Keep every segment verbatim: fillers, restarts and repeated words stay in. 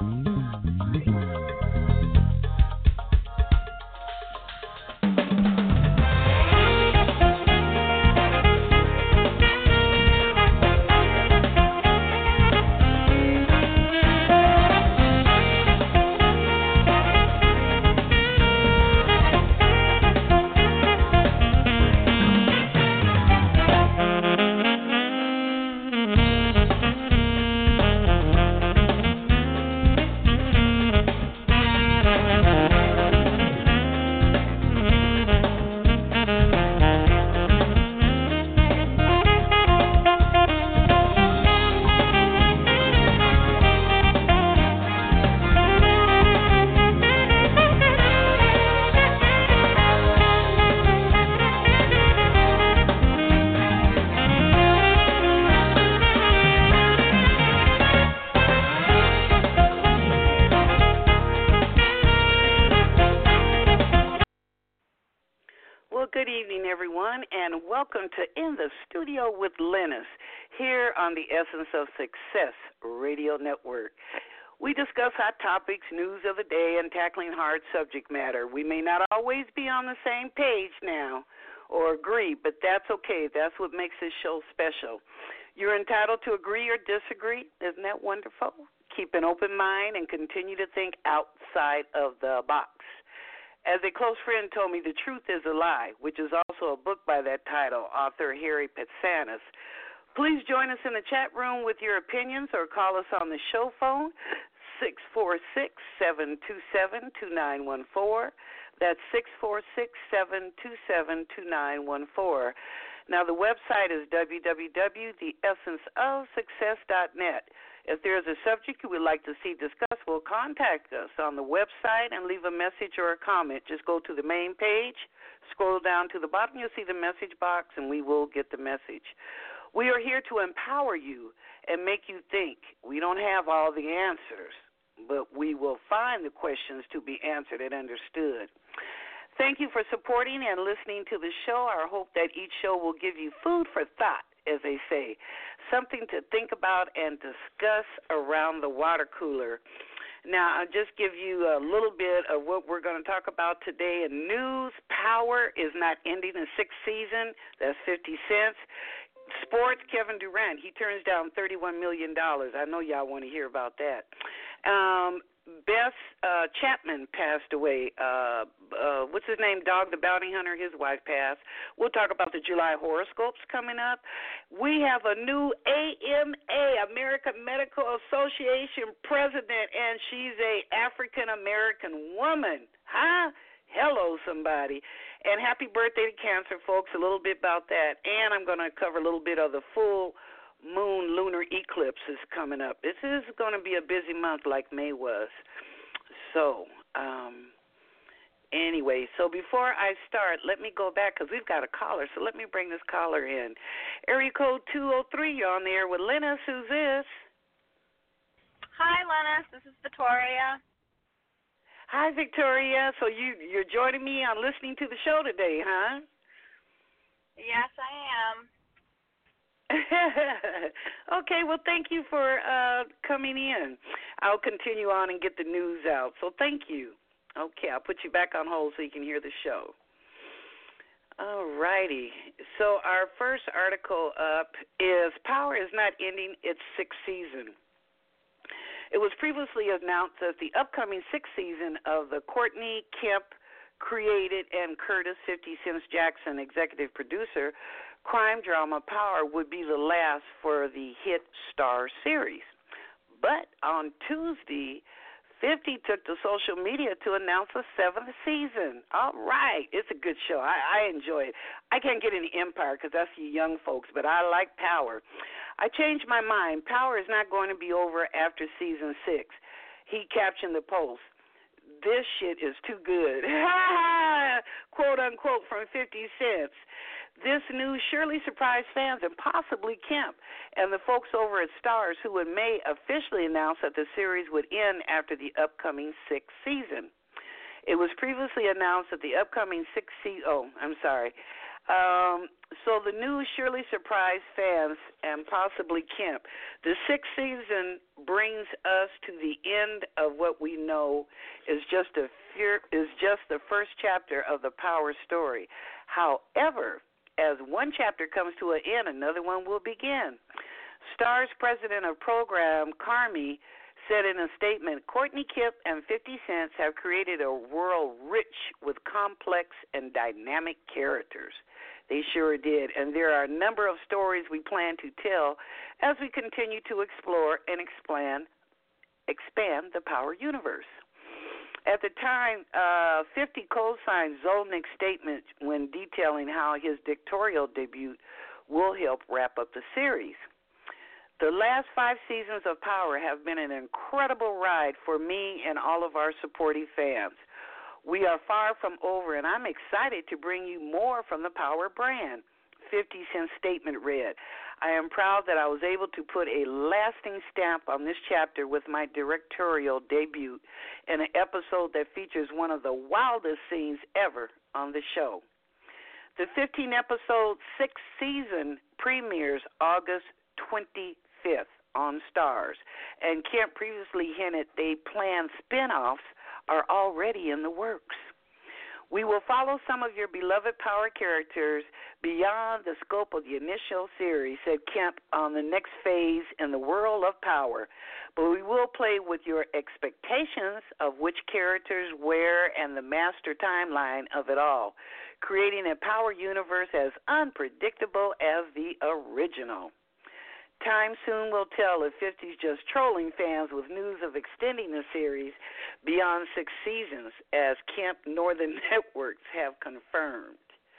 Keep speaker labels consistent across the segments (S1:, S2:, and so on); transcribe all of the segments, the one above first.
S1: Good evening, everyone, and welcome to In the Studio with Lennis here on the Essence of Success Radio Network. We discuss hot topics, news of the day, and tackling hard subject matter. We may not always be on the same page now or agree, but that's okay. That's what makes this show special. You're entitled to agree or disagree. Isn't that wonderful? Keep an open mind and continue to think outside of the box. As a close friend told me, The Truth is a Lie, which is also a book by that title, author Harry Patsanis. Please join us in the chat room with your opinions or call us on the show phone, six four six, seven two seven, two nine one four. That's six four six, seven two seven, two nine one four. Now, the website is w w w dot the essence of success dot net. If there is a subject you would like to see discussed, well, contact us on the website and leave a message or a comment. Just go to the main page, scroll down to the bottom, you'll see the message box, and we will get the message. We are here to empower you and make you think. We don't have all the answers, but we will find the questions to be answered and understood. Thank you for supporting and listening to the show. I hope that each show will give you food for thought, as they say, something to think about and discuss around the water cooler. Now, I'll just give you a little bit of what we're going to talk about today in news. Power is not ending the sixth season. That's fifty cents. Sports, Kevin Durant, he turns down thirty-one million dollars. I know y'all want to hear about that. Um, Bess uh, Chapman passed away. Uh, uh, what's his name? Dog the Bounty Hunter. His wife passed. We'll talk about the July horoscopes coming up. We have a new A M A, American Medical Association president, and she's a African-American woman. Huh? Hello, somebody. And happy birthday to Cancer, folks. A little bit about that. And I'm going to cover a little bit of the full moon lunar eclipse is coming up. This is going to be a busy month like May was. So, um, anyway, so before I start, let me go back because we've got a caller. So let me bring this caller in. Area code two oh three, you're on the air with Lennis. Who's this?
S2: Hi, Lennis. This is Victoria.
S1: Hi, Victoria. So you, you're joining me on listening to the show today, huh?
S2: Yes, I am.
S1: Okay, well, thank you for uh, coming in. I'll continue on and get the news out. So thank you. Okay, I'll put you back on hold so you can hear the show. All righty. So our first article up is Power is Not Ending Its Sixth Season. It was previously announced that the upcoming sixth season of the Courtney Kemp created and Curtis fifty Cent Jackson executive producer crime drama Power would be the last for the hit Star series. But on Tuesday, fifty took to social media to announce a seventh season. All right. It's a good show. I, I enjoy it. I can't get into Empire because that's you young folks, but I like Power. I changed my mind. Power is not going to be over after season six. He captioned the post. This shit is too good. Quote, unquote, from fifty cents. This news surely surprised fans and possibly Kemp and the folks over at Starz, who in May officially announced that the series would end after the upcoming sixth season. It was previously announced that the upcoming sixth season, oh, I'm sorry. Um, so the news surely surprised fans and possibly Kemp. The sixth season brings us to the end of what we know is just a fear, is just the first chapter of the Power story. However, as one chapter comes to an end, another one will begin. Star's president of program, Carmi, said in a statement, Courtney Kemp and fifty Cent have created a world rich with complex and dynamic characters. They sure did, and there are a number of stories we plan to tell as we continue to explore and expand, expand the Power universe. At the time, uh, fifty co-signed Zolnik's statement when detailing how his directorial debut will help wrap up the series. The last five seasons of Power have been an incredible ride for me and all of our supportive fans. We are far from over, and I'm excited to bring you more from the Power brand. fifty Cent's statement read, I am proud that I was able to put a lasting stamp on this chapter with my directorial debut in an episode that features one of the wildest scenes ever on the show. The fifteen-episode sixth season premieres August twenty-fifth on Starz, and Kemp previously hinted they planned spin-offs are already in the works. We will follow some of your beloved Power characters beyond the scope of the initial series, said Kemp, on the next phase in the world of Power, but we will play with your expectations of which characters, where, and the master timeline of it all, creating a Power universe as unpredictable as the original. Time soon will tell if fifty's just trolling fans with news of extending the series beyond six seasons, as Kemp Northern Networks have confirmed.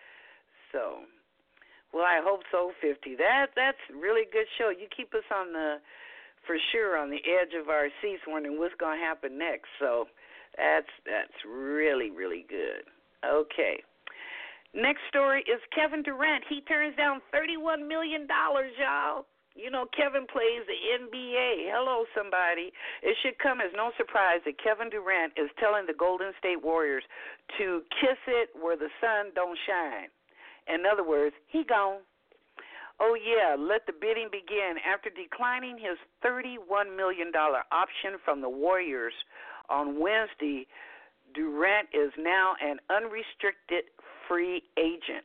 S1: So, well, I hope so, fifty. That that's a really good show. You keep us on the, for sure, on the edge of our seats wondering what's going to happen next. So that's that's really, really good. Okay. Next story is Kevin Durant. He turns down thirty-one million dollars, y'all. You know, Kevin plays the N B A. Hello, somebody. It should come as no surprise that Kevin Durant is telling the Golden State Warriors to kiss it where the sun don't shine. In other words, he gone. Oh, yeah, let the bidding begin. After declining his thirty-one million dollars option from the Warriors on Wednesday, Durant is now an unrestricted free agent.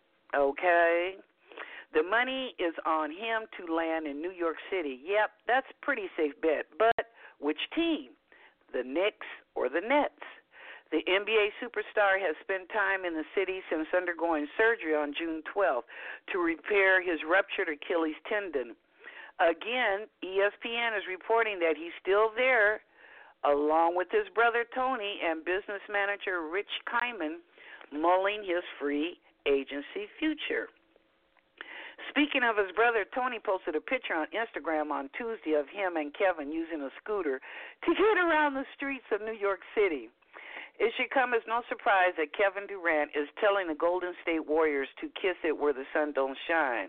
S1: Okay? The money is on him to land in New York City. Yep, that's a pretty safe bet. But which team? The Knicks or the Nets? The N B A superstar has spent time in the city since undergoing surgery on June twelfth to repair his ruptured Achilles tendon. Again, E S P N is reporting that he's still there, along with his brother Tony and business manager Rich Kleiman, mulling his free agency future. Speaking of his brother, Tony posted a picture on Instagram on Tuesday of him and Kevin using a scooter to get around the streets of New York City. It should come as no surprise that Kevin Durant is telling the Golden State Warriors to kiss it where the sun don't shine.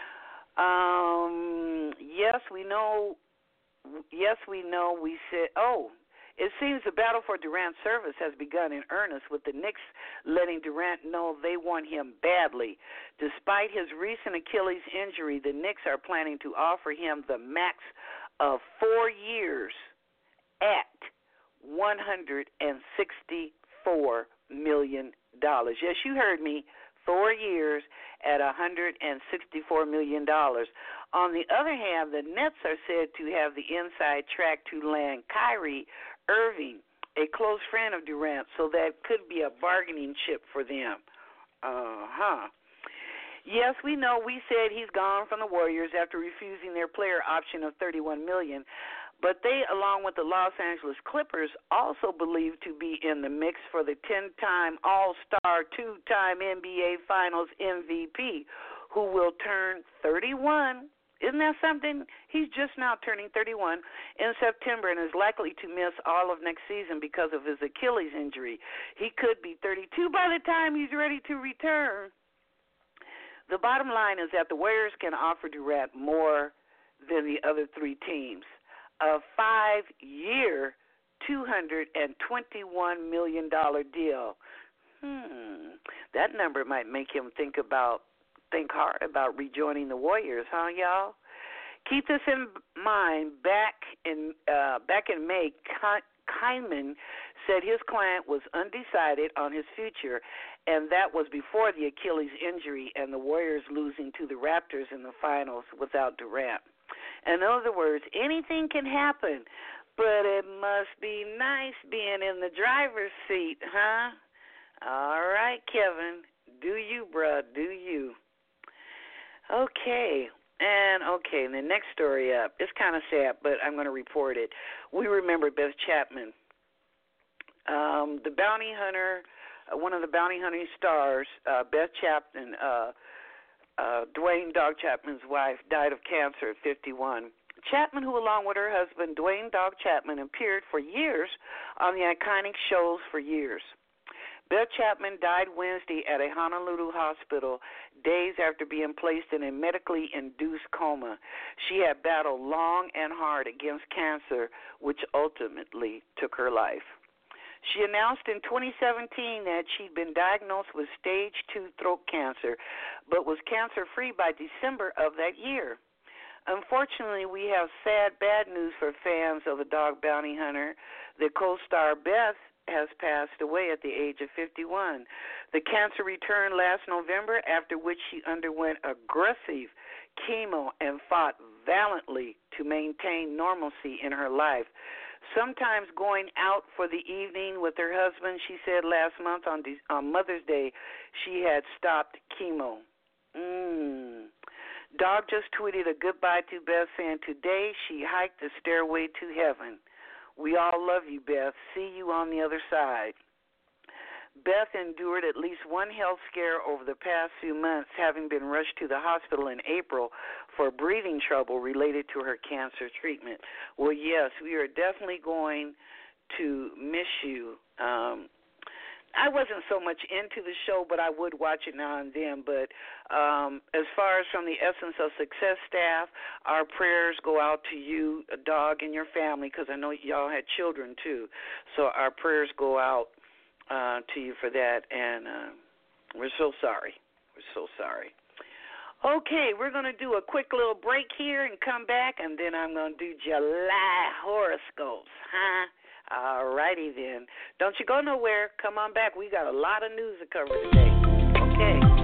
S1: Um, yes, we know. Yes, we know. We said, oh, it seems the battle for Durant's service has begun in earnest, with the Knicks letting Durant know they want him badly. Despite his recent Achilles injury, the Knicks are planning to offer him the max of four years at one hundred sixty-four million dollars. Yes, you heard me. Four years at one hundred sixty-four million dollars. On the other hand, the Nets are said to have the inside track to land Kyrie Irving, a close friend of Durant, so that could be a bargaining chip for them. Uh-huh. Yes, we know we said he's gone from the Warriors after refusing their player option of thirty-one million dollars, but they, along with the Los Angeles Clippers, also believed to be in the mix for the ten-time All-Star, two-time N B A Finals M V P, who will turn thirty-one. Isn't that something? He's just now turning thirty-one in September and is likely to miss all of next season because of his Achilles injury. He could be thirty-two by the time he's ready to return. The bottom line is that the Warriors can offer Durant more than the other three teams. A five-year, two hundred twenty-one million dollars deal. Hmm. That number might make him think about think hard about rejoining the Warriors, huh, y'all? Keep this in mind. Back in uh, back in May, Kynman said his client was undecided on his future, and that was before the Achilles injury and the Warriors losing to the Raptors in the finals without Durant. In other words, anything can happen, but it must be nice being in the driver's seat, huh? All right, Kevin. Do you, bruh, do you. Okay. And, okay, and the next story up. It's kind of sad, but I'm going to report it. We remember Beth Chapman. Um, the bounty hunter, uh, one of the bounty hunting stars, uh, Beth Chapman, uh, uh, Dwayne Dog Chapman's wife, died of cancer at fifty-one. Chapman, who along with her husband, Dwayne Dog Chapman, appeared for years on the iconic shows for years. Beth Chapman died Wednesday at a Honolulu hospital days after being placed in a medically induced coma. She had battled long and hard against cancer, which ultimately took her life. She announced in twenty seventeen that she'd been diagnosed with stage two throat cancer, but was cancer-free by December of that year. Unfortunately, we have sad, bad news for fans of the dog bounty hunter. The co-star Beth has passed away at the age of fifty-one. The cancer returned last November, after which she underwent aggressive chemo and fought valiantly to maintain normalcy in her life. Sometimes going out for the evening with her husband, she said last month on, De- on Mother's Day she had stopped chemo. Mm. Dog just tweeted a goodbye to Beth, saying today she hiked the stairway to heaven. We all love you, Beth. See you on the other side. Beth endured at least one health scare over the past few months, having been rushed to the hospital in April for breathing trouble related to her cancer treatment. Well, yes, we are definitely going to miss you. Um, I wasn't so much into the show, but I would watch it now and then. But um, as far as from the Essence of Success staff, our prayers go out to you, a dog, and your family, because I know y'all had children too. So our prayers go out uh, to you for that, and uh, we're so sorry. We're so sorry. Okay, we're going to do a quick little break here and come back, and then I'm going to do July horoscopes, huh? All righty then. Don't you go nowhere. Come on back. We got a lot of news to cover today. Okay.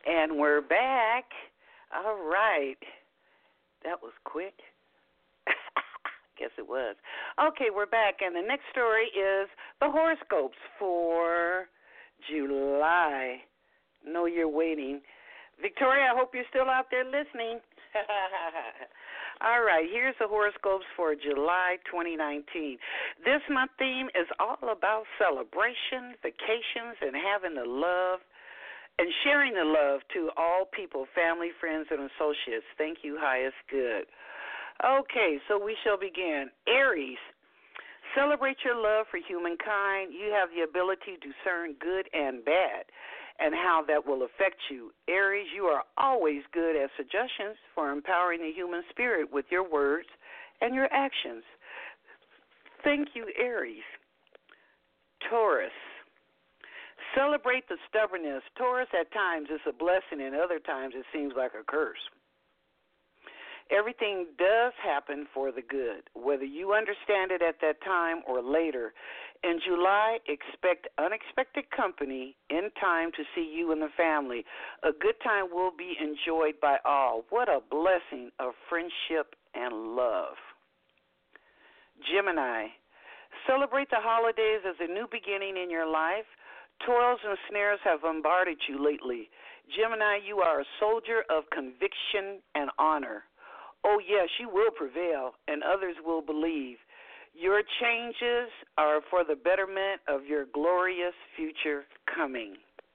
S1: And we're back. All right. That was quick. Guess it was. Okay, we're back. And the next story is the horoscopes for July. Know you're waiting. Victoria, I hope you're still out there listening. All right, here's the horoscopes for July twenty nineteen. This month theme is all about celebration, vacations, and having the love and sharing the love to all people, family, friends, and associates. Thank you, highest good. Okay, so we shall begin. Aries, celebrate your love for humankind. You have the ability to discern good and bad and how that will affect you. Aries, you are always good at suggestions for empowering the human spirit with your words and your actions. Thank you, Aries. Taurus, celebrate the stubbornness. Taurus, at times it's a blessing, and other times it seems like a curse. Everything does happen for the good, whether you understand it at that time or later. In July, expect unexpected company in time to see you and the family. A good time will be enjoyed by all. What a blessing of friendship and love. Gemini, celebrate the holidays as a new beginning in your life. Toils and snares have bombarded you lately. Gemini, you are a soldier of conviction and honor. Oh, yes, you will prevail, and others will believe. Your changes are for the betterment of your glorious future coming.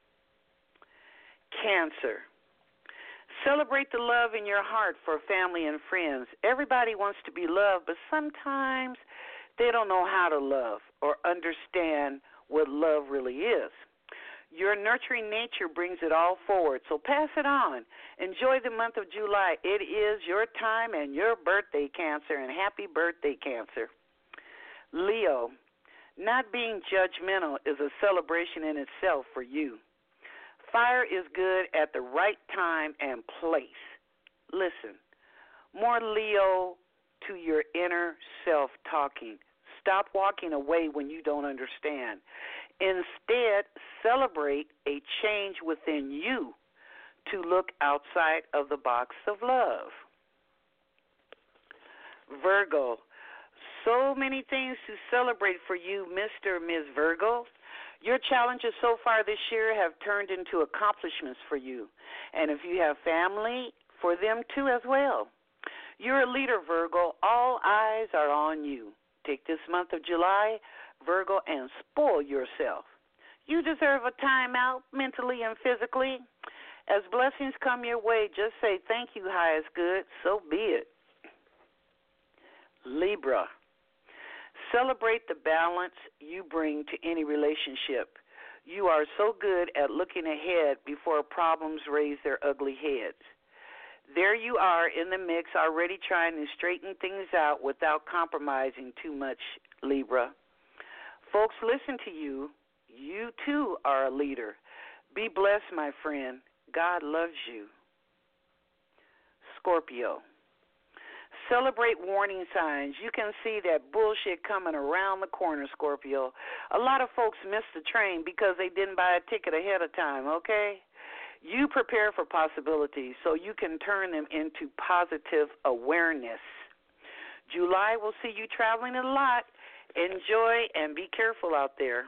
S1: Cancer, celebrate the love in your heart for family and friends. Everybody wants to be loved, but sometimes they don't know how to love or understand what love really is. Your nurturing nature brings it all forward, so pass it on. Enjoy the month of July. It is your time and your birthday, Cancer, and happy birthday, Cancer. Leo, not being judgmental is a celebration in itself for you. Fire is good at the right time and place. Listen, more Leo to your inner self talking. Stop walking away when you don't understand. Instead, celebrate a change within you to look outside of the box of love. Virgo, so many things to celebrate for you, Mister and Miz Virgo. Your challenges so far this year have turned into accomplishments for you. And if you have family, for them too as well. You're a leader, Virgo. All eyes are on you. Take this month of July, Virgo, and spoil yourself. You deserve a time out mentally and physically. As blessings come your way, just say thank you, highest good, so be it. Libra, celebrate the balance you bring to any relationship. You are so good at looking ahead before problems raise their ugly heads. There you are in the mix, already trying to straighten things out without compromising too much, Libra. Folks, listen to you. You, too, are a leader. Be blessed, my friend. God loves you. Scorpio, celebrate warning signs. You can see that bullshit coming around the corner, Scorpio. A lot of folks miss the train because they didn't buy a ticket ahead of time, okay? You prepare for possibilities so you can turn them into positive awareness. July will see you traveling a lot. Enjoy and be careful out there.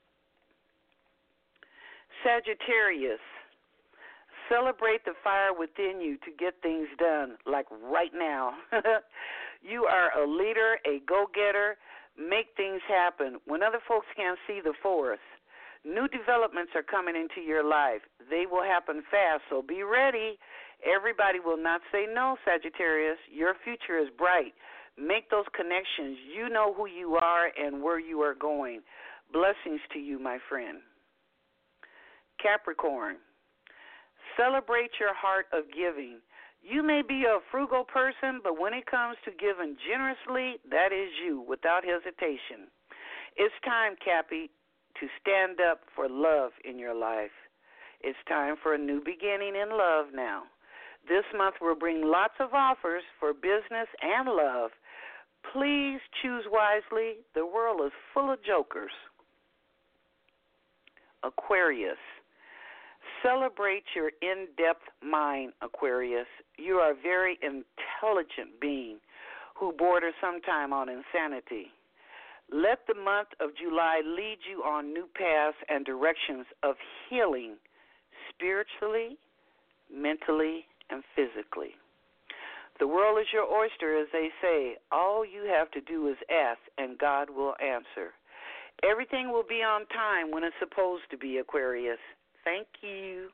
S1: Sagittarius, celebrate the fire within you to get things done, like right now. You are a leader, a go-getter. Make things happen when other folks can't see the forest. New developments are coming into your life. They will happen fast, so be ready. Everybody will not say no, Sagittarius. Your future is bright. Make those connections. You know who you are and where you are going. Blessings to you, my friend. Capricorn, celebrate your heart of giving. You may be a frugal person, but when it comes to giving generously, that is you, without hesitation. It's time, Cappy, to stand up for love in your life. It's time for a new beginning in love now. This month will bring lots of offers for business and love. Please choose wisely. The world is full of jokers. Aquarius, Celebrate your in-depth mind, Aquarius. You are a very intelligent being who borders sometime on insanity. Let the month of July lead you on new paths and directions of healing spiritually, mentally, and physically. The world is your oyster, as they say. All you have to do is ask, and God will answer. Everything will be on time when it's supposed to be, Aquarius. Thank you.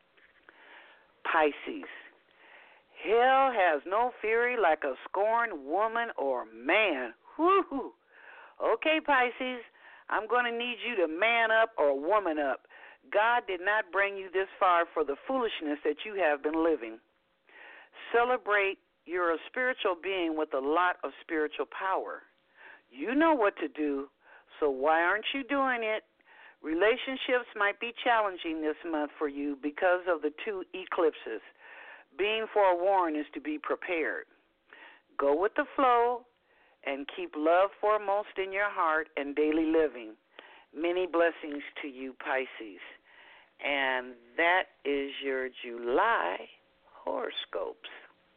S1: Pisces. Hell has no fury like a scorned woman or man. Woo-hoo. Okay, Pisces, I'm going to need you to man up or woman up. God did not bring you this far for the foolishness that you have been living. Celebrate. You're a spiritual being with a lot of spiritual power. You know what to do, so why aren't you doing it? Relationships might be challenging this month for you because of the two eclipses. Being forewarned is to be prepared. Go with the flow and keep love foremost in your heart and daily living. Many blessings to you, Pisces. And that is your July horoscopes.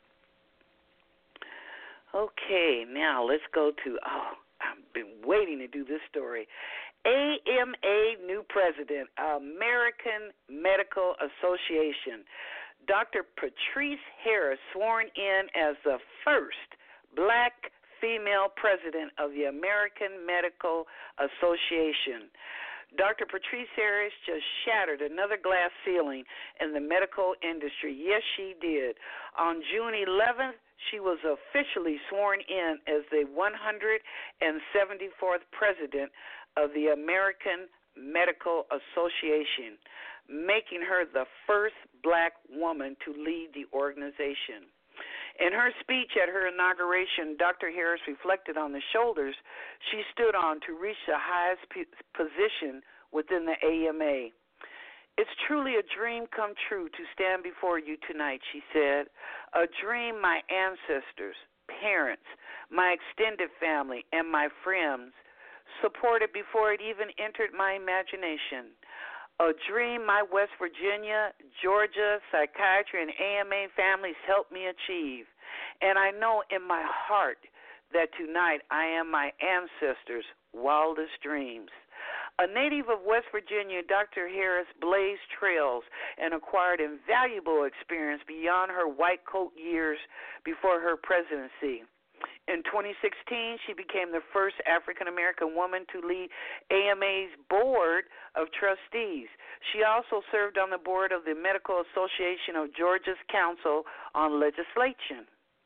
S1: Okay, now let's go to, oh, I've been waiting to do this story. A M A new president, American Medical Association. Doctor Patrice Harris sworn in as the first black female president of the American Medical Association. Doctor Patrice Harris just shattered another glass ceiling in the medical industry. Yes, she did. On June eleventh, she was officially sworn in as the one hundred seventy-fourth president of the American Medical Association, making her the first black woman to lead the organization. In her speech at her inauguration, Doctor Harris reflected on the shoulders she stood on to reach the highest p- position within the A M A. It's truly a dream come true to stand before you tonight, she said. A dream my ancestors, parents, my extended family, and my friends supported before it even entered my imagination. A dream my West Virginia, Georgia, psychiatry, and A M A families helped me achieve. And I know in my heart that tonight I am my ancestors' wildest dreams. A native of West Virginia, Doctor Harris blazed trails and acquired invaluable experience beyond her white coat years before her presidency. In twenty sixteen, she became the first African-American woman to lead A M A's Board of Trustees. She also served on the board of the Medical Association of Georgia's Council on Legislation,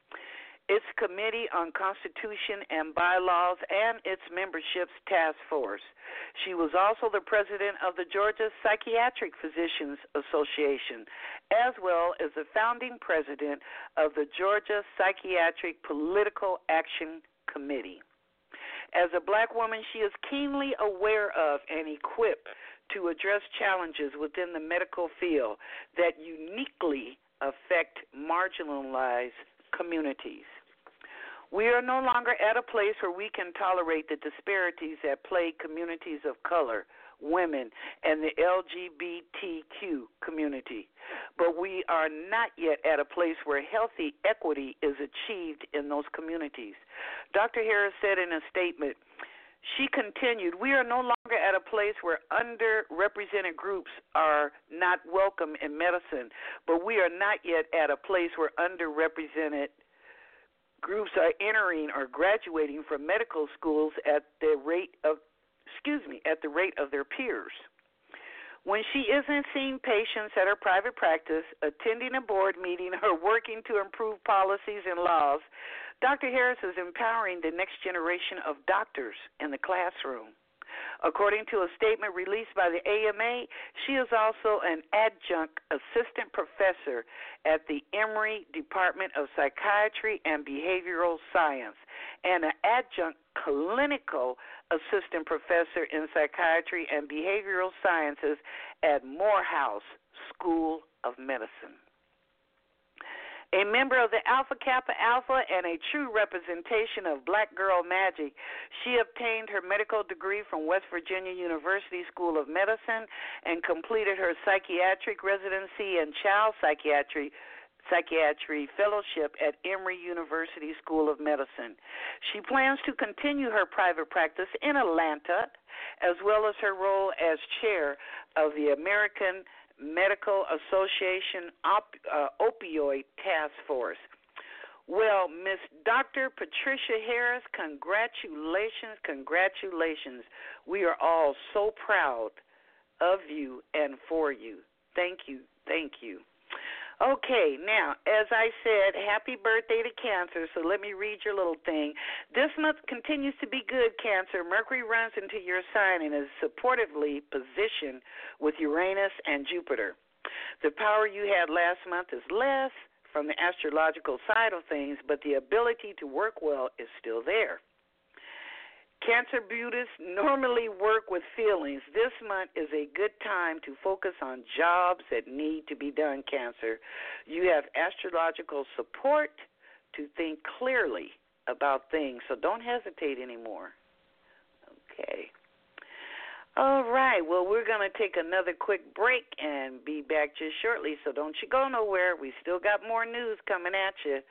S1: its Committee on Constitution and Bylaws, and its membership's task force. She was also the president of the Georgia Psychiatric Physicians Association, as well as the founding president of the Georgia Psychiatric Political Action Committee. As a black woman, she is keenly aware of and equipped to address challenges within the medical field that uniquely affect marginalized communities. We are no longer at a place where we can tolerate the disparities that plague communities of color, women, and the L G B T Q community. But we are not yet at a place where healthy equity is achieved in those communities. Doctor Harris said in a statement, she continued, we are no longer at a place where underrepresented groups are not welcome in medicine, but we are not yet at a place where underrepresented groups are entering or graduating from medical schools at the rate of, excuse me, at the rate of their peers. When she isn't seeing patients at her private practice, attending a board meeting, or working to improve policies and laws, Doctor Harris is empowering the next generation of doctors in the classroom. According to a statement released by the A M A, she is also an adjunct assistant professor at the Emory Department of Psychiatry and Behavioral Science and an adjunct clinical assistant professor in psychiatry and behavioral sciences at Morehouse School of Medicine. A member of the Alpha Kappa Alpha and a true representation of black girl magic, she obtained her medical degree from West Virginia University School of Medicine and completed her psychiatric residency and child psychiatry psychiatry fellowship at Emory University School of Medicine. She plans to continue her private practice in Atlanta, as well as her role as chair of the American Medical Association op- uh, Opioid Task Force. Well, Miss Doctor Patricia Harris, congratulations, congratulations. We are all so proud of you and for you. Thank you, thank you. Okay, now, as I said, happy birthday to Cancer, so let me read your little thing. This month continues to be good, Cancer. Mercury runs into your sign and is supportively positioned with Uranus and Jupiter. The power you had last month is less from the astrological side of things, but the ability to work well is still there. Cancer Buddhists normally work with feelings. This month is a good time to focus on jobs that need to be done, Cancer. You have astrological support to think clearly about things, so don't hesitate anymore. Okay. All right. Well, we're going to take another quick break and be back just shortly, so don't you go nowhere. We still got more news coming at you.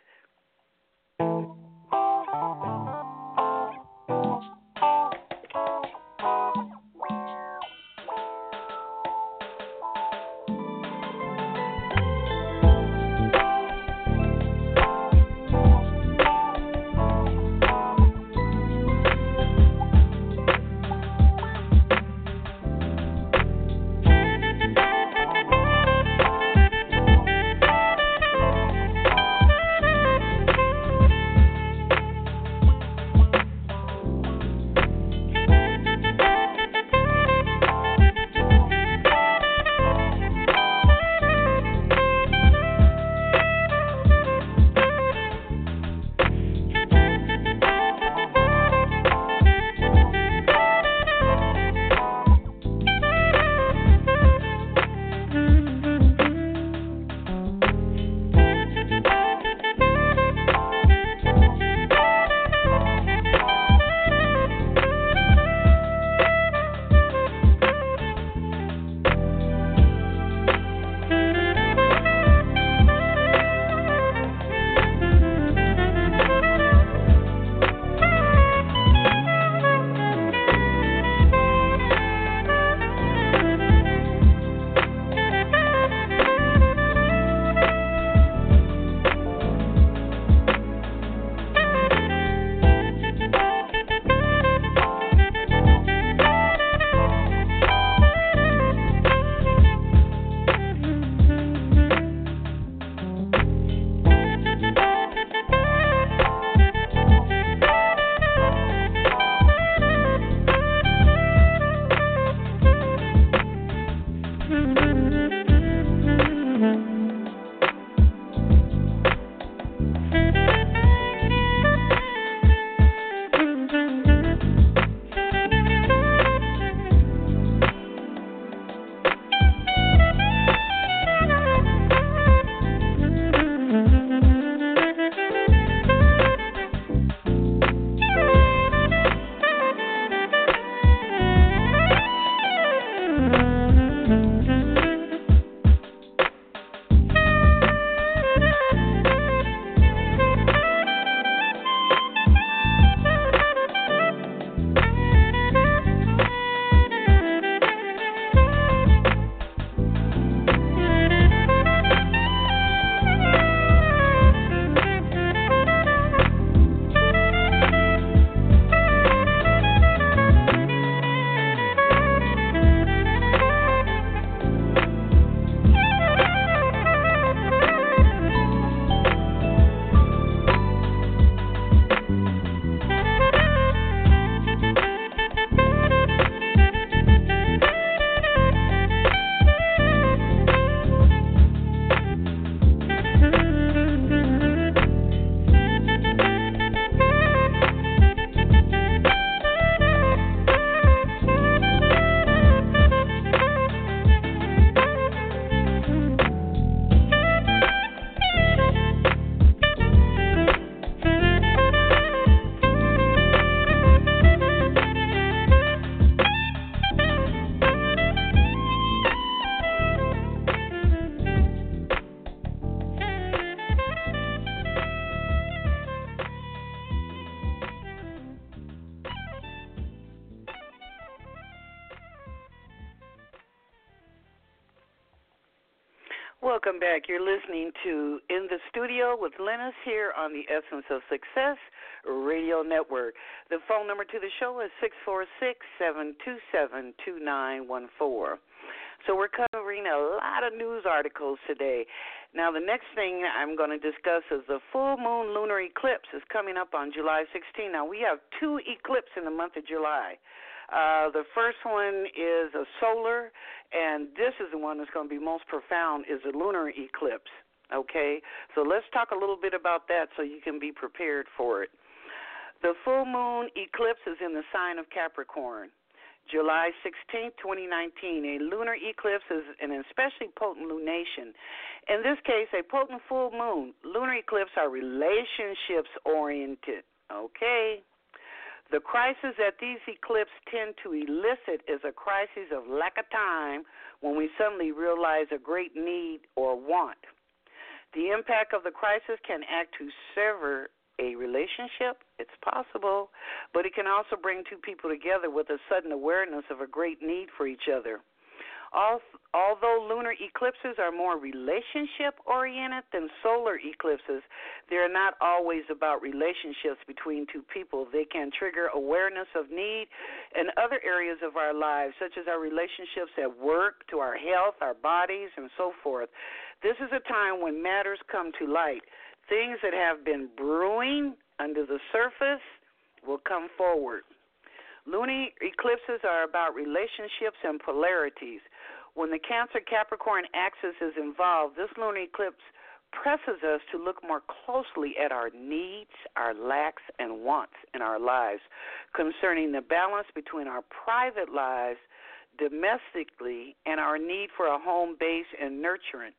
S1: Welcome back. You're listening to In the Studio with Linus here on the Essence of Success Radio Network. The phone number to the show is six four six, seven two seven, two nine one four. So we're covering a lot of news articles today. Now, the next thing I'm going to discuss is the full moon lunar eclipse is coming up on July sixteenth. Now, we have two eclipses in the month of July. Uh, the first one is a solar, and this is the one that's going to be most profound, is a lunar eclipse, okay? So let's talk a little bit about that so you can be prepared for it. The full moon eclipse is in the sign of Capricorn. July sixteenth, twenty nineteen, a lunar eclipse is an especially potent lunation. In this case, a potent full moon. Lunar eclipses are relationships-oriented, okay? The crisis that these eclipses tend to elicit is a crisis of lack of time when we suddenly realize a great need or want. The impact of the crisis can act to sever a relationship. It's possible, but it can also bring two people together with a sudden awareness of a great need for each other. Although lunar eclipses are more relationship-oriented than solar eclipses, they're not always about relationships between two people. They can trigger awareness of need in other areas of our lives, such as our relationships at work, to our health, our bodies, and so forth. This is a time when matters come to light. Things that have been brewing under the surface will come forward. Lunar eclipses are about relationships and polarities. When the Cancer-Capricorn axis is involved, this lunar eclipse presses us to look more closely at our needs, our lacks, and wants in our lives concerning the balance between our private lives domestically and our need for a home base and nurturance,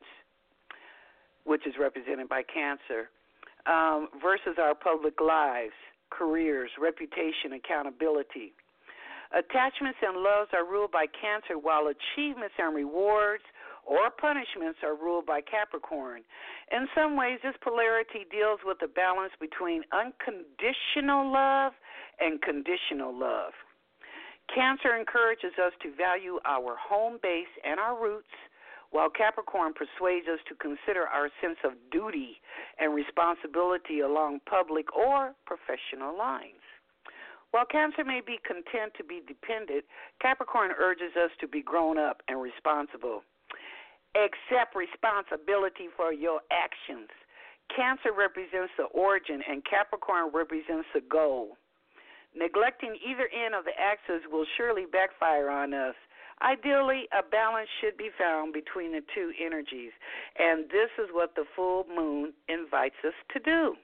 S1: which is represented by Cancer, um, versus our public lives, careers, reputation, accountability. Attachments and loves are ruled by Cancer, while achievements and rewards or punishments are ruled by Capricorn. In some ways, this polarity deals with the balance between unconditional love and conditional love. Cancer encourages us to value our home base and our roots, while Capricorn persuades us to consider our sense of duty and responsibility along public or professional lines. While Cancer may be content to be dependent, Capricorn urges us to be grown up and responsible. Accept responsibility for your actions. Cancer represents the origin, and Capricorn represents the goal. Neglecting either end of the axis will surely backfire on us. Ideally, a balance should be found between the two energies, and this is what the full moon invites us to do.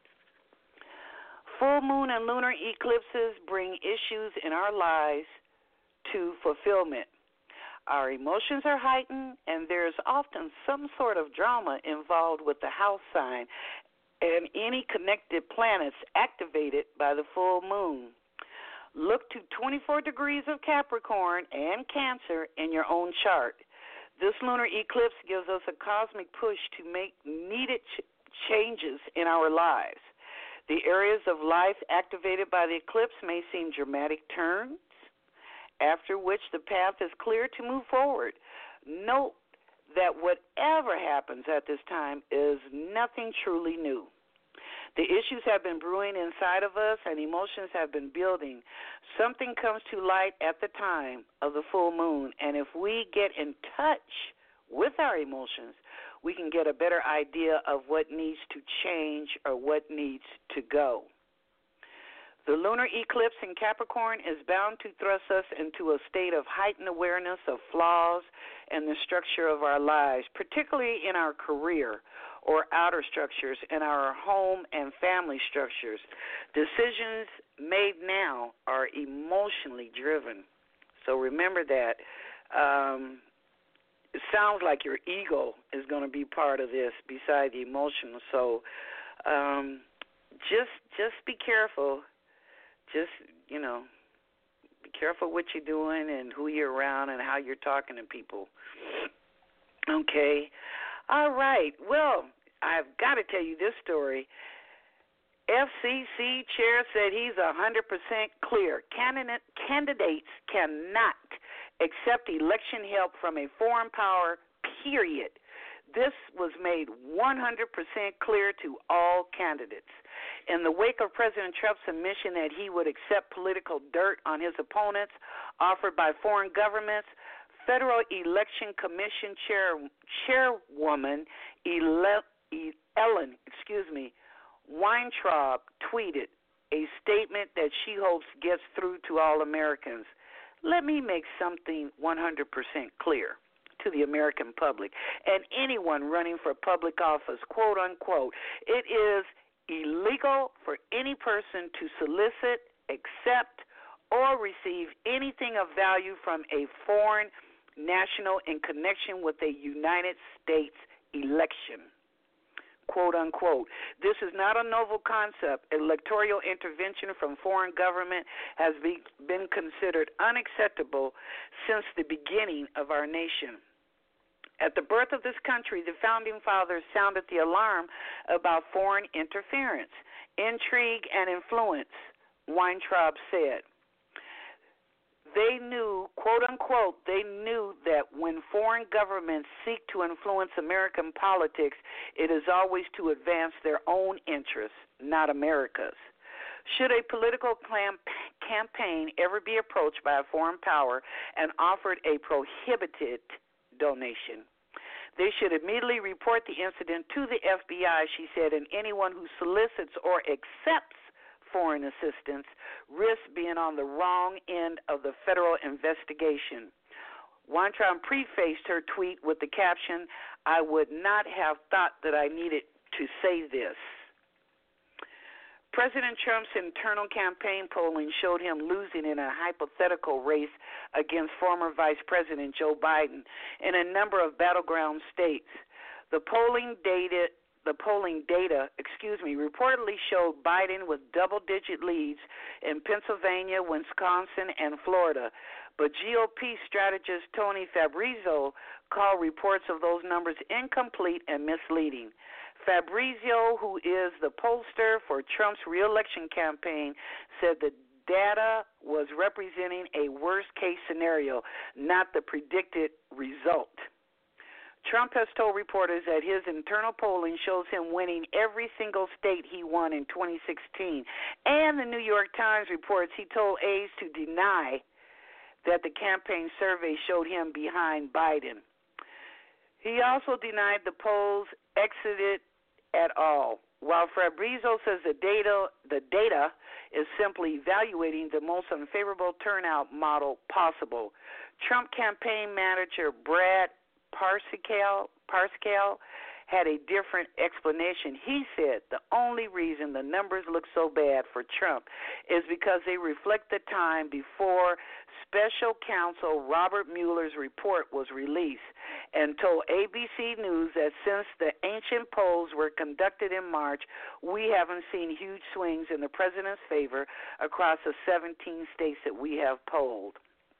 S1: Full moon and lunar eclipses bring issues in our lives to fulfillment. Our emotions are heightened, and there's often some sort of drama involved with the house sign and any connected planets activated by the full moon. Look to twenty-four degrees of Capricorn and Cancer in your own chart. This lunar eclipse gives us a cosmic push to make needed ch- changes in our lives. The areas of life activated by the eclipse may seem dramatic turns, after which the path is clear to move forward. Note that whatever happens at this time is nothing truly new. The issues have been brewing inside of us, and emotions have been building. Something comes to light at the time of the full moon, and if we get in touch with our emotions, we can get a better idea of what needs to change or what needs to go. The lunar eclipse in Capricorn is bound to thrust us into a state of heightened awareness of flaws in the structure of our lives, particularly in our career or outer structures, in our home and family structures. Decisions made now are emotionally driven. So remember that. Um, it sounds like your ego is going to be part of this beside the emotional. So um, just just be careful. Just, you know, be careful what you're doing and who you're around and how you're talking to people. Okay. All right. Well, I've got to tell you this story. F C C chair said he's one hundred percent clear. Candidate, candidates cannot accept election help from a foreign power, period. This was made one hundred percent clear to all candidates. In the wake of President Trump's admission that he would accept political dirt on his opponents offered by foreign governments, Federal Election Commission Chair, Chairwoman Ele, Ellen, excuse me, Weintraub tweeted a statement that she hopes gets through to all Americans. Let me make something one hundred percent clear to the American public and anyone running for public office, quote unquote. It is illegal for any person to solicit, accept, or receive anything of value from a foreign national in connection with a United States election, quote unquote. This is not a novel concept. Electoral intervention from foreign government has be, been considered unacceptable since the beginning of our nation. At the birth of this country, the Founding Fathers sounded the alarm about foreign interference, intrigue, and influence, Weintraub said. They knew, quote unquote, they knew that when foreign governments seek to influence American politics, it is always to advance their own interests, not America's. Should a political clam- campaign ever be approached by a foreign power and offered a prohibited donation, they should immediately report the incident to the F B I, she said, and anyone who solicits or accepts foreign assistance risks being on the wrong end of the federal investigation. Weintraub prefaced her tweet with the caption, "I would not have thought that I needed to say this." President Trump's internal campaign polling showed him losing in a hypothetical race against former Vice President Joe Biden in a number of battleground states. The polling data The polling data, excuse me, reportedly showed Biden with double-digit leads in Pennsylvania, Wisconsin, and Florida. But G O P strategist Tony Fabrizio called reports of those numbers incomplete and misleading. Fabrizio, who is the pollster for Trump's reelection campaign, said the data was representing a worst-case scenario, not the predicted result. Trump has told reporters that his internal polling shows him winning every single state he won in twenty sixteen. And the New York Times reports he told aides to deny that the campaign survey showed him behind Biden. He also denied the polls exited at all. While Fabrizio says the data, the data is simply evaluating the most unfavorable turnout model possible, Trump campaign manager Brad Parscale, Parscale had a different explanation. He said the only reason the numbers look so bad for Trump is because they reflect the time before Special Counsel Robert Mueller's report was released, and told A B C News that since the ancient polls were conducted in March, we haven't seen huge swings in the president's favor across the seventeen states that we have polled.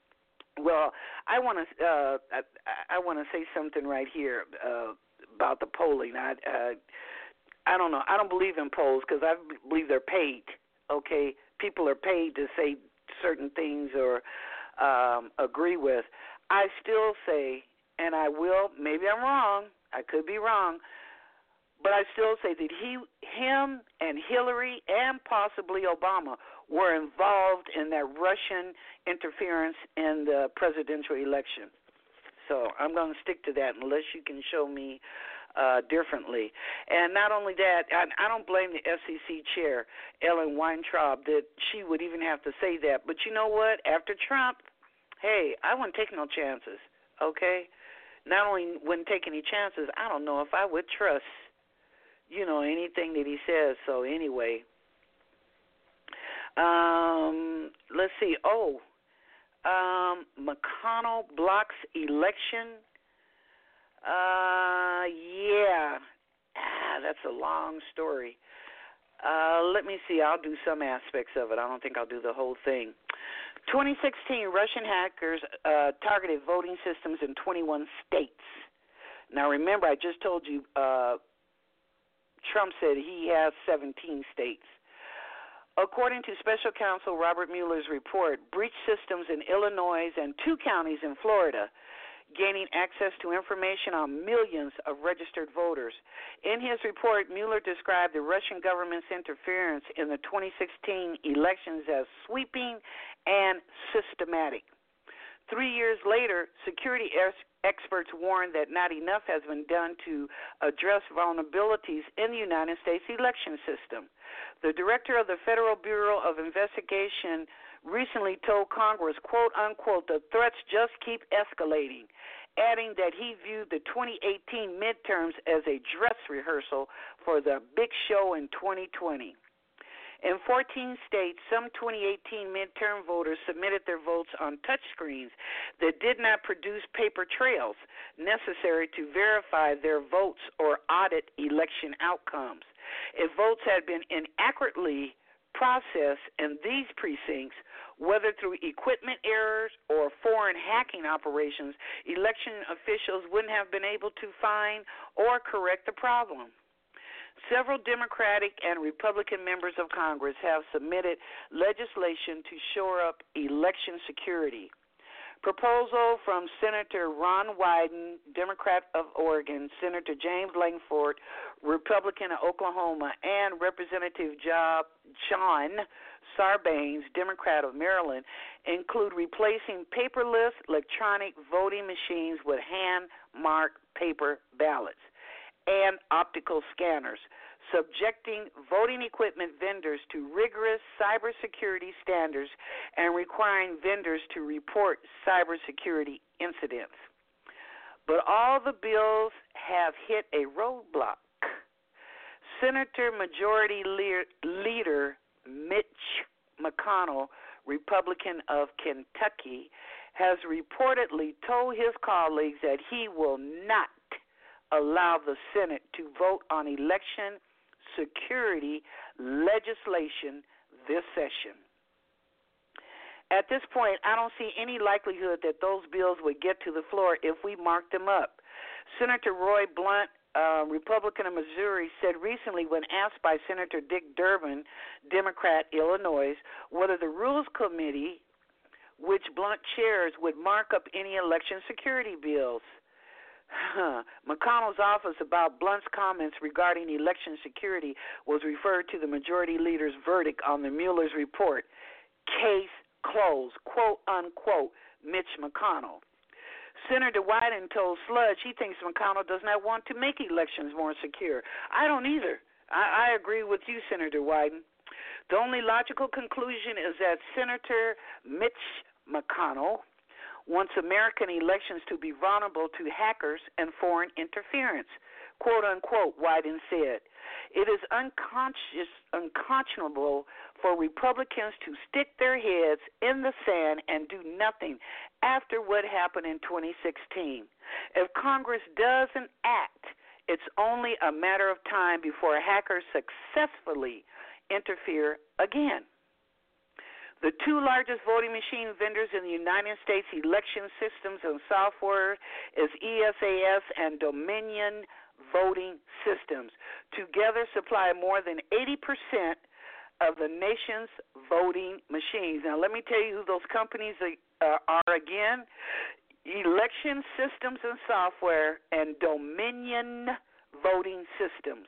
S1: Well, I want to uh, I, I want to say something right here uh, about the polling. I uh, I don't know. I don't believe in polls because I believe they're paid. Okay, people are paid to say certain things or um, agree with. I still say, and I will. Maybe I'm wrong. I could be wrong. But I still say that he, him and Hillary and possibly Obama were involved in that Russian interference in the presidential election. So I'm going to stick to that unless you can show me uh, differently. And not only that, I, I don't blame the F C C chair, Ellen Weintraub, that she would even have to say that. But you know what? After Trump, hey, I wouldn't take no chances, okay? Not only wouldn't take any chances, I don't know if I would trust you know, anything that he says. So anyway, um, let's see. Oh, um, McConnell blocks election. Uh, yeah, ah, that's a long story. Uh, let me see. I'll do some aspects of it. I don't think I'll do the whole thing. twenty sixteen, Russian hackers uh, targeted voting systems in twenty-one states. Now, remember, I just told you uh, Trump said he has seventeen states. According to Special Counsel Robert Mueller's report, breached systems in Illinois and two counties in Florida. gaining access to information on millions of registered voters. In his report, Mueller described the Russian government's interference in the twenty sixteen elections as sweeping and systematic. Three years later, security experts warned that not enough has been done to address vulnerabilities in the United States election system. The director of the Federal Bureau of Investigation recently told Congress, quote, unquote, the threats just keep escalating, adding that he viewed the twenty eighteen midterms as a dress rehearsal for the big show in twenty twenty. In fourteen states, some twenty eighteen midterm voters submitted their votes on touchscreens that did not produce paper trails necessary to verify their votes or audit election outcomes. If votes had been inaccurately processed in these precincts, whether through equipment errors or foreign hacking operations, election officials wouldn't have been able to find or correct the problem. Several Democratic and Republican members of Congress have submitted legislation to shore up election security. Proposal from Senator Ron Wyden, Democrat of Oregon, Senator James Lankford, Republican of Oklahoma, and Representative John Sarbanes, Democrat of Maryland, include replacing paperless electronic voting machines with hand-marked paper ballots and optical scanners, subjecting voting equipment vendors to rigorous cybersecurity standards and requiring vendors to report cybersecurity incidents. But all the bills have hit a roadblock. Senator Majority Leader Mitch McConnell, Republican of Kentucky, has reportedly told his colleagues that he will not allow the Senate to vote on election security legislation this session. At this point, I don't see any likelihood that those bills would get to the floor if we marked them up. Senator Roy Blunt, uh, Republican of Missouri, said recently when asked by Senator Dick Durbin, Democrat, Illinois, whether the Rules Committee, which Blunt chairs, would mark up any election security bills. McConnell's office about Blunt's comments regarding election security was referred to the majority leader's verdict on the Mueller's report. Case closed, quote, unquote, Mitch McConnell. Senator Wyden told Sludge he thinks McConnell does not want to make elections more secure. I don't either. I, I agree with you, Senator Wyden. The only logical conclusion is that Senator Mitch McConnell wants American elections to be vulnerable to hackers and foreign interference, quote, unquote, Wyden said. It is unconscious, unconscionable for Republicans to stick their heads in the sand and do nothing after what happened in twenty sixteen. If Congress doesn't act, it's only a matter of time before hackers successfully interfere again. The two largest voting machine vendors in the United States election systems and software is E S A S and Dominion Voting Systems. Together supply more than eighty percent of the nation's voting machines. Now, let me tell you who those companies are, are again. Election Systems and Software and Dominion Voting Systems.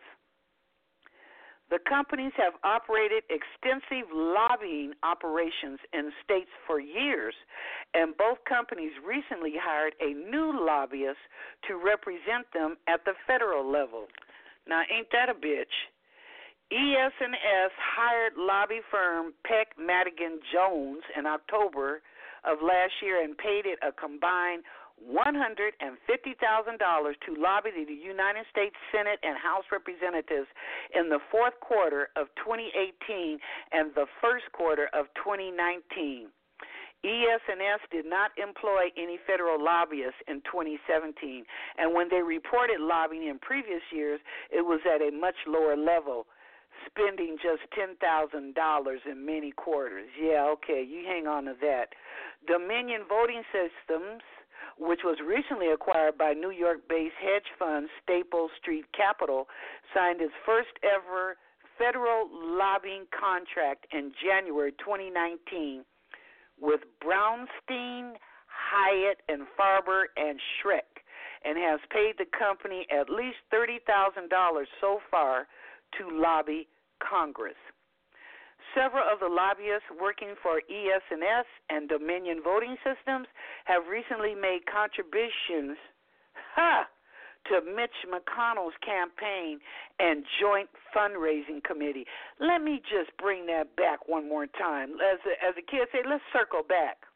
S1: The companies have operated extensive lobbying operations in states for years, and both companies recently hired a new lobbyist to represent them at the federal level. Now, ain't that a bitch? E S and S hired lobby firm Peck Madigan Jones in October of last year and paid it a combined one hundred fifty thousand dollars to lobby the United States Senate and House Representatives in the fourth quarter of twenty eighteen and the first quarter of twenty nineteen. E S and S did not employ any federal lobbyists in twenty seventeen, and when they reported lobbying in previous years, it was at a much lower level, spending just ten thousand dollars in many quarters. Yeah, okay, you hang on to that. Dominion Voting Systems, which was recently acquired by New York-based hedge fund Staple Street Capital, signed its first ever federal lobbying contract in January twenty nineteen with Brownstein Hyatt and Farber and Schreck, and has paid the company at least thirty thousand dollars so far to lobby Congress. Several of the lobbyists working for E S and S and Dominion Voting Systems have recently made contributions ha, to Mitch McConnell's campaign and joint fundraising committee. Let me just bring that back one more time. As a, as a kid say, let's circle back.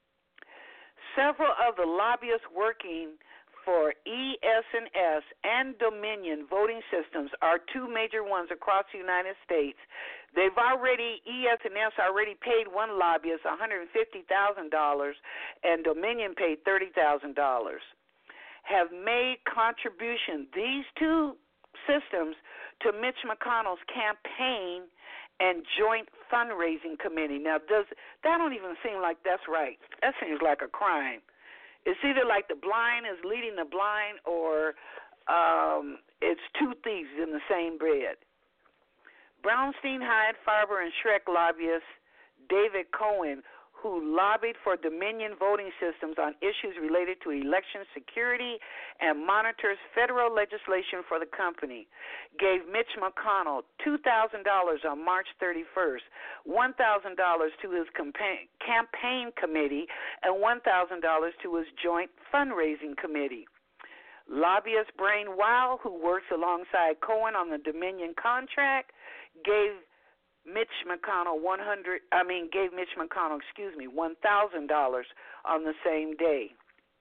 S1: Several of the lobbyists working for E S and S and Dominion Voting Systems are two major ones across the United States. They've already, E S and S already paid one lobbyist one hundred fifty thousand dollars, and Dominion paid thirty thousand dollars. Have made contribution, these two systems, to Mitch McConnell's campaign and joint fundraising committee. Now, does that don't even seem like that's right. That seems like a crime. It's either like the blind is leading the blind, or um, it's two thieves in the same bread. Brownstein, Hyatt, Farber, and Schreck lobbyist David Cohen, who lobbied for Dominion Voting Systems on issues related to election security and monitors federal legislation for the company, gave Mitch McConnell two thousand dollars on March thirty-first, one thousand dollars to his campaign, campaign committee, and one thousand dollars to his joint fundraising committee. Lobbyist Brain Weil, who works alongside Cohen on the Dominion contract, gave Mitch McConnell one hundred. I mean, gave Mitch McConnell, excuse me, one thousand dollars on the same day.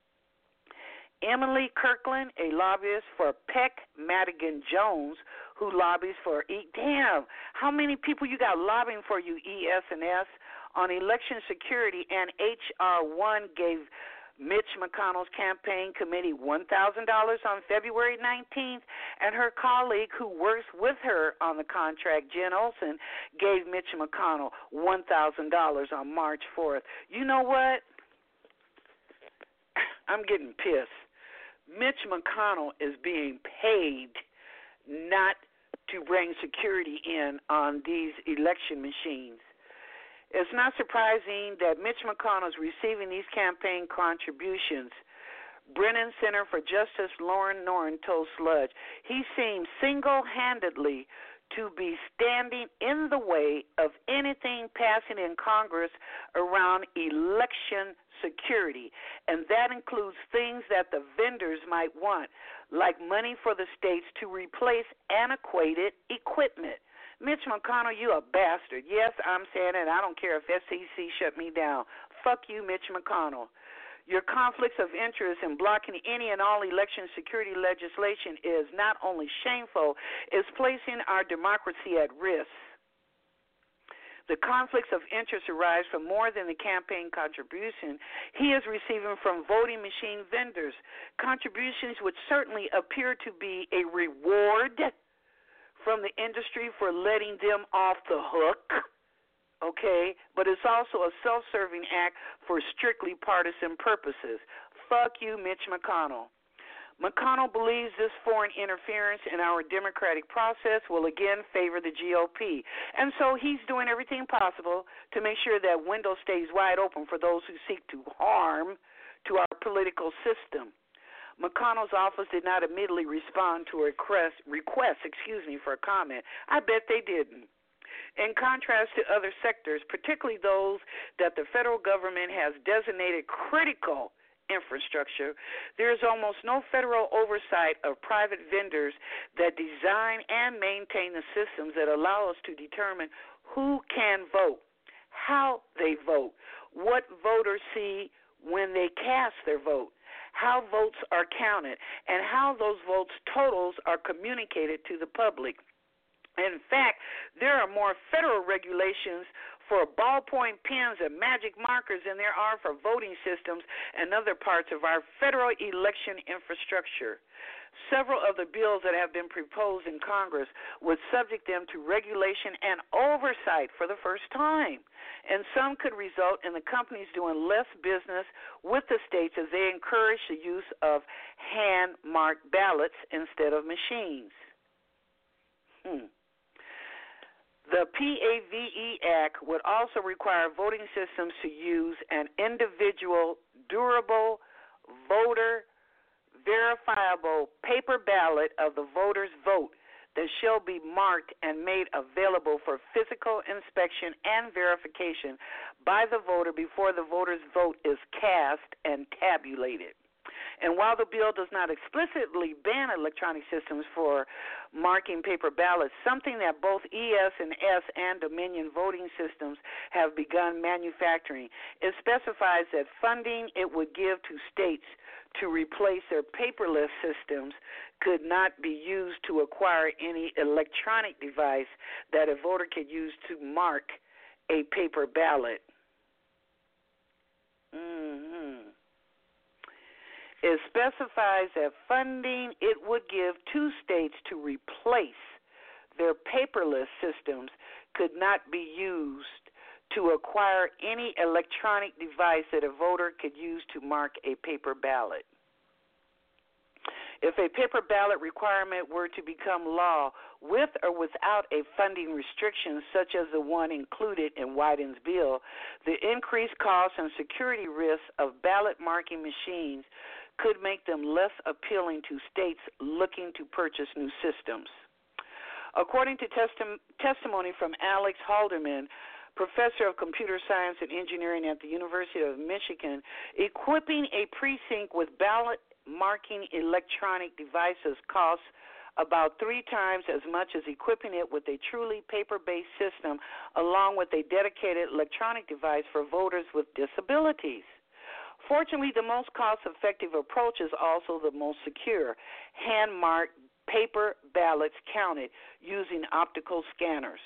S1: Emily Kirkland, a lobbyist for Peck Madigan Jones, who lobbies for E. Damn, how many people you got lobbying for you, E S and S, on election security, and H R one gave Mitch McConnell's campaign committee one thousand dollars on February nineteenth, and her colleague who works with her on the contract, Jen Olson, gave Mitch McConnell one thousand dollars on March fourth. You know what? I'm getting pissed. Mitch McConnell is being paid not to bring security in on these election machines. It's not surprising that Mitch McConnell is receiving these campaign contributions. Brennan Center for Justice Lauren Norton told Sludge he seems single-handedly to be standing in the way of anything passing in Congress around election security, and that includes things that the vendors might want, like money for the states to replace antiquated equipment. Mitch McConnell, you a bastard. Yes, I'm saying it. I don't care if S E C shut me down. Fuck you, Mitch McConnell. Your conflicts of interest in blocking any and all election security legislation is not only shameful, it's placing our democracy at risk. The conflicts of interest arise from more than the campaign contribution he is receiving from voting machine vendors, contributions which certainly appear to be a reward from the industry for letting them off the hook, okay? But it's also a self-serving act for strictly partisan purposes. Fuck you, Mitch McConnell. McConnell believes this foreign interference in our democratic process will again favor the G O P. And so he's doing everything possible to make sure that window stays wide open for those who seek to harm to our political system. McConnell's office did not immediately respond to a request, request excuse me, for a comment. I bet they didn't. In contrast to other sectors, particularly those that the federal government has designated critical infrastructure, there is almost no federal oversight of private vendors that design and maintain the systems that allow us to determine who can vote, how they vote, what voters see when they cast their vote, how votes are counted, and how those votes totals are communicated to the public. In fact, there are more federal regulations for ballpoint pens and magic markers than there are for voting systems and other parts of our federal election infrastructure. Several of the bills that have been proposed in Congress would subject them to regulation and oversight for the first time, and some could result in the companies doing less business with the states as they encourage the use of hand-marked ballots instead of machines. Hmm. The PAVE Act would also require voting systems to use an individual durable, voter verifiable paper ballot of the voter's vote that shall be marked and made available for physical inspection and verification by the voter before the voter's vote is cast and tabulated. And while the bill does not explicitly ban electronic systems for marking paper ballots, something that both E S and S and Dominion voting systems have begun manufacturing, it specifies that funding it would give to states to replace their paperless systems could not be used to acquire any electronic device that a voter could use to mark a paper ballot. Mm-hmm. It specifies that funding it would give to states to replace their paperless systems could not be used to acquire any electronic device that a voter could use to mark a paper ballot. If a paper ballot requirement were to become law with or without a funding restriction such as the one included in Wyden's bill, the increased costs and security risks of ballot marking machines could make them less appealing to states looking to purchase new systems. According to testi- testimony from Alex Halderman, professor of computer science and engineering at the University of Michigan, equipping a precinct with ballot marking electronic devices costs about three times as much as equipping it with a truly paper-based system along with a dedicated electronic device for voters with disabilities. Fortunately, the most cost-effective approach is also the most secure. Hand-marked paper ballots counted using optical scanners.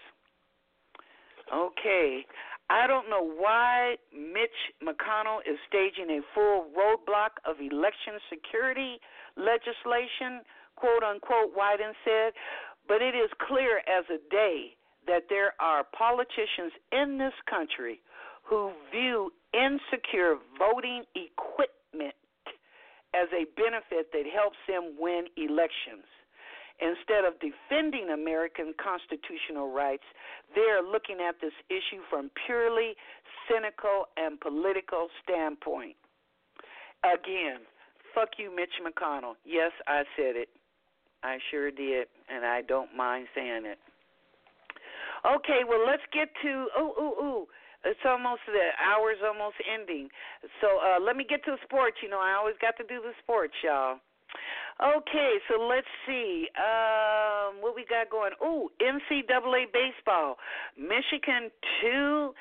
S1: Okay, I don't know why Mitch McConnell is staging a full roadblock of election security legislation, quote-unquote, Wyden said, but it is clear as a day that there are politicians in this country who view insecure voting equipment as a benefit that helps them win elections. Instead of defending American constitutional rights, they are looking at this issue from purely cynical and political standpoint. Again, fuck you, Mitch McConnell. Yes, I said it. I sure did, and I don't mind saying it. Okay, well, let's get to, ooh, ooh, ooh. It's almost, the hour's almost ending. So uh, let me get to sports. You know, I always got to do the sports, y'all. Okay, so let's see um, what we got going. Oh, N C double A baseball, Michigan two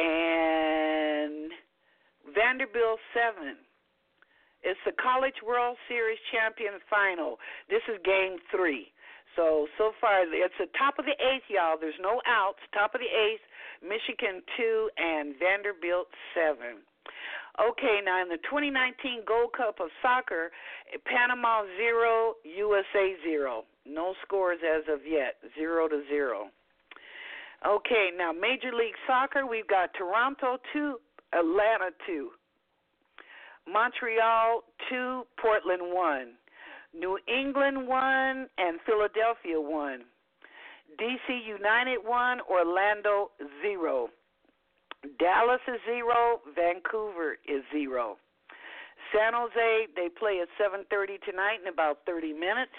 S1: and Vanderbilt seven. It's the College World Series Champion Final. This is game three. So, so far, it's the top of the eighth, y'all. There's no outs. Top of the eighth, Michigan two and Vanderbilt seven. Okay, now in the twenty nineteen Gold Cup of Soccer, Panama zero, U S A zero. No scores as of yet, zero to zero. Okay, now Major League Soccer, we've got Toronto two, Atlanta two. Montreal two, Portland one. New England one and Philadelphia one. D C United one, Orlando zero. Dallas is zero, Vancouver is zero. San Jose, they play at seven thirty tonight in about thirty minutes,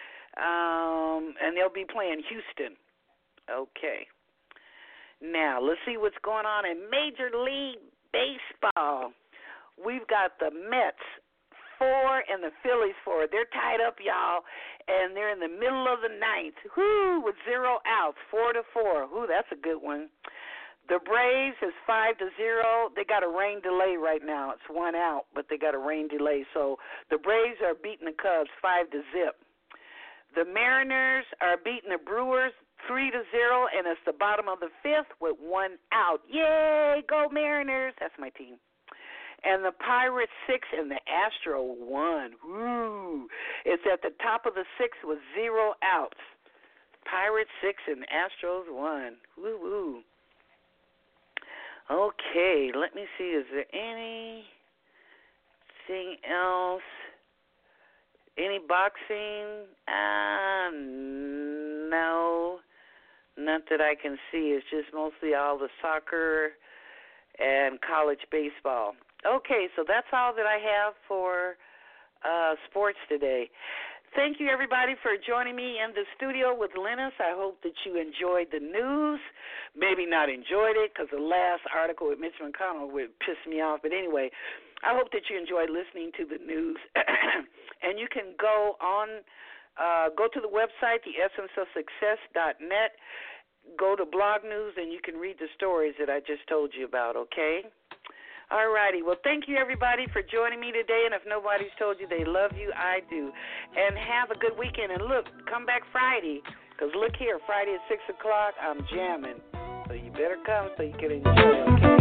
S1: um, and they'll be playing Houston. Okay. Now, let's see what's going on in Major League Baseball. We've got the Mets four and the Phillies four. They're tied up, y'all, and they're in the middle of the ninth. Whoo, with zero outs, four to four. Whoo, that's a good one. The Braves is five to zero. They got a rain delay right now. It's one out, but they got a rain delay. So the Braves are beating the Cubs five to zip. The Mariners are beating the Brewers three to zero, and it's the bottom of the fifth with one out. Yay, go Mariners! That's my team. And the Pirates six and the Astro one. Woo! It's at the top of the sixth with zero outs. Pirates six and Astros one. Woo woo. Okay, let me see. Is there anything else? Any boxing? Uh, no, not that I can see. It's just mostly all the soccer and college baseball. Okay, so that's all that I have for uh, sports today. Thank you, everybody, for joining me in the studio with Linus. I hope that you enjoyed the news. Maybe not enjoyed it because the last article with Mitch McConnell would piss me off. But anyway, I hope that you enjoyed listening to the news. And you can go on, uh, go to the website, the essence of success dot net, go to blog news, and you can read the stories that I just told you about, okay? All righty. Well, thank you, everybody, for joining me today. And if nobody's told you they love you, I do. And have a good weekend. And look, come back Friday, because look here, Friday at six o'clock, I'm jamming. So you better come so you can enjoy, okay?